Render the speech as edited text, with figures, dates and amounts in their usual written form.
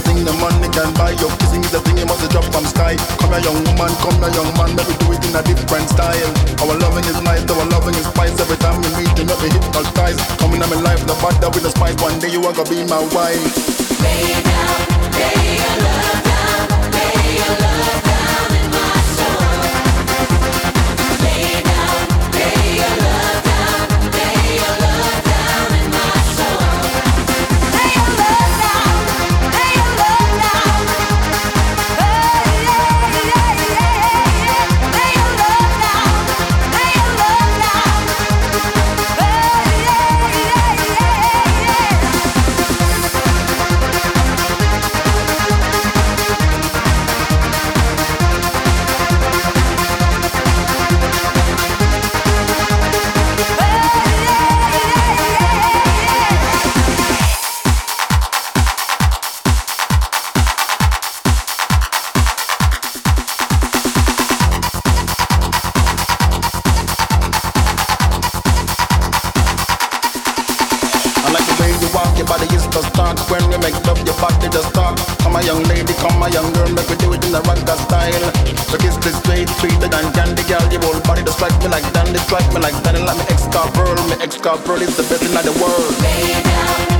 thing the money can buy. Your kissing is the thing you must drop from sky. Come here young woman, come here young man, let me do it in a different style. Our loving is nice, our loving is spice. Every time we meet you, make me hypnotize. Coming in my life, the butter with the spice. One day you are gonna be my wife. Lay down, lay your love down, lay your love down in my soul. Lay down, lay your love down, lay your love down in my soul. Lay your love down, lay your love down. Hey, yeah, yeah, yeah. Lay your love down, lay your love down. Hey, yeah, yeah, yeah. I like the way you walk, your body is the start. When we make love, your body just talk. Come a young lady, come a young girl, make we do it in the rocker style. So kiss this straight, sweeter than candy, girl. Your whole body just strike me like dandy, strike me like dandy. Like me ex-car pearl is the best in the world. Lay down.